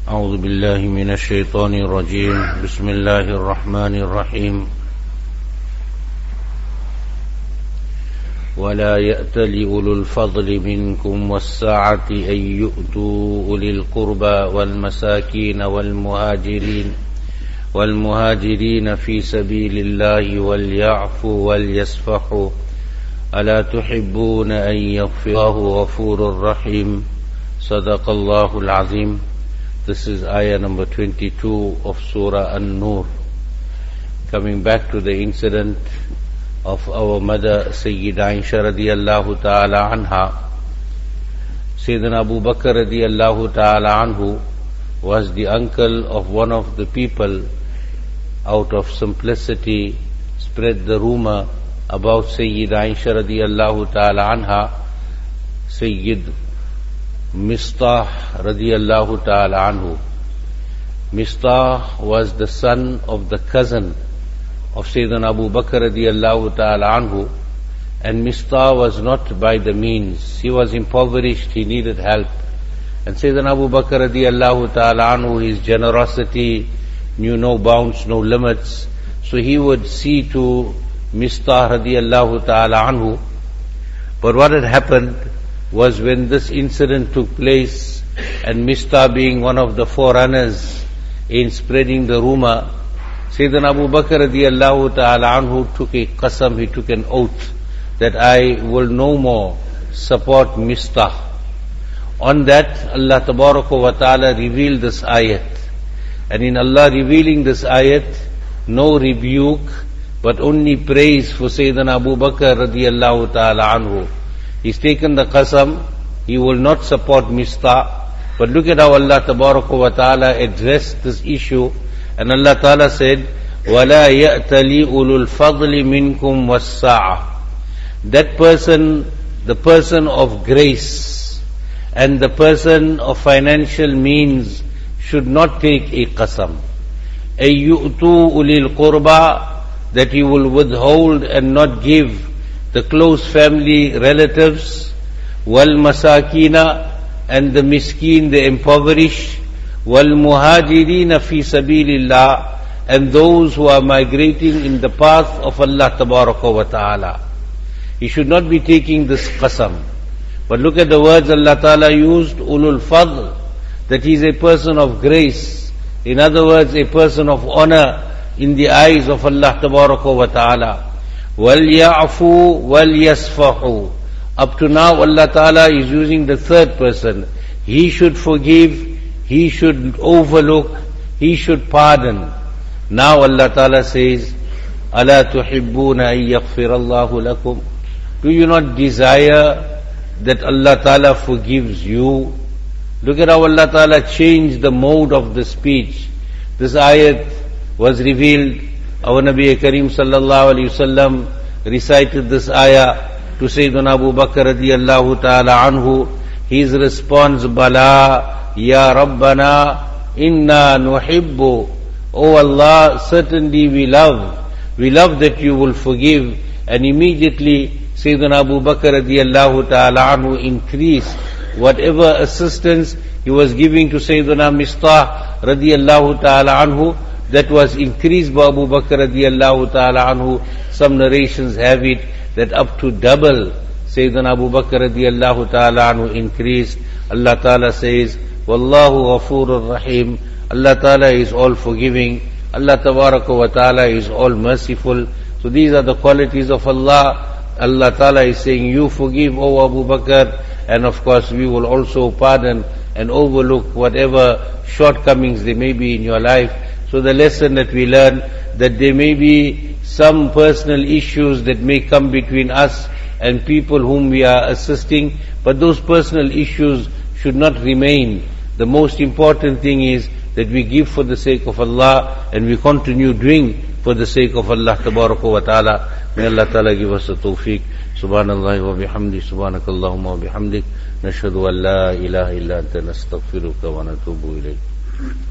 أعوذ بالله من الشيطان الرجيم بسم الله الرحمن الرحيم ولا يأتل أولو الفضل منكم والسعة أن يؤتوا أولي القربى والمساكين والمهاجرين في سبيل الله وليعفوا وليصفحوا ألا تحبون أن يغفر الله غفور رحيم صدق الله العظيم. This is ayah number 22 of Surah An-Nur. Coming back to the incident of our mother Sayyida Aisha radiyallahu ta'ala anha, Sayyidina Abu Bakr radiyallahu ta'ala anhu was the uncle of one of the people. Out of simplicity spread the rumor about Sayyida Aisha radiyallahu ta'ala anha. Sayyid Mistah radiyallahu ta'ala anhu. Mistah was the son of the cousin of Sayyidina Abu Bakr radiyallahu ta'ala anhu, and Mistah was not by the means. He was impoverished, he needed help. And Sayyidina Abu Bakr radiyallahu ta'ala anhu, his generosity knew no bounds, no limits. So he would see to Mistah radiyallahu ta'ala anhu. But what had happened was, when this incident took place, and Mistah being one of the forerunners in spreading the rumor, Sayyidina Abu Bakr radiyallahu ta'ala anhu took a qasam, he took an oath, that I will no more support Mistah. On that, Allah tabaraka wa ta'ala revealed this ayat. And in Allah revealing this ayat, no rebuke, but only praise for Sayyidina Abu Bakr radiyallahu ta'ala anhu. He's taken the qasam, he will not support Mistah. But look at how Allah tabaraka wa ta'ala addressed this issue. And Allah ta'ala said, وَلَا يَأْتَلِي أُولُو الْفَضْلِ مِنْكُمْ وَالسَّعَةِ. That person, the person of grace and the person of financial means, should not take a qasam. أَيُّؤْتُوا أُولِي الْقُرْبَى, that he will withhold and not give the close family relatives, وَالْمَسَاكِينَ, and the miskin, the impoverished, وَالْمُهَاجِرِينَ فِي سَبِيلِ اللَّهِ, and those who are migrating in the path of Allah tabaraka wa ta'ala. He should not be taking this qasam. But look at the words Allah ta'ala used, ulul fadl, that he is a person of grace. In other words, a person of honor in the eyes of Allah tabaraka wa ta'ala. وَلْيَعْفُوا وَلْيَصْفَحُوا. Up to now, Allah ta'ala is using the third person. He should forgive, he should overlook, he should pardon. Now Allah ta'ala says, أَلَا تُحِبُّونَ أَن يَغْفِرَ اللَّهُ لَكُمْ. Do you not desire that Allah ta'ala forgives you? Look at how Allah ta'ala changed the mode of the speech. This ayat was revealed. Our Nabi Kareem sallallahu alayhi wasallam recited this ayah to Sayyidina Abu Bakr radiyallahu ta'ala anhu. His response, Bala, Ya Rabbana, Inna nuhibbu. O Allah, certainly we love that you will forgive. And immediately Sayyidina Abu Bakr radiyallahu ta'ala anhu increased whatever assistance he was giving to Sayyidina Mistah radiyallahu ta'ala anhu. That was increased by Abu Bakr radiyallahu ta'ala anhu. Some narrations have it that up to double Sayyidina Abu Bakr radiyallahu ta'ala anhu increased. Allah ta'ala says, Wallahu ghafurur rahim. Allah ta'ala is all forgiving. Allah tabaraka wa ta'ala is all merciful. So these are the qualities of Allah. Allah ta'ala is saying, you forgive, O Abu Bakr, and of course we will also pardon and overlook whatever shortcomings there may be in your life. So the lesson that we learn, that there may be some personal issues that may come between us and people whom we are assisting, but those personal issues should not remain. The most important thing is that we give for the sake of Allah, and we continue doing for the sake of Allah tabaraka wa ta'ala. May Allah ta'ala give us the tawfiq. Subhanallah wa bihamdi, subhanakallahumma wa bihamdik, nashhadu an la ilaha illa anta nastaghfiruka wa natubu ilayk.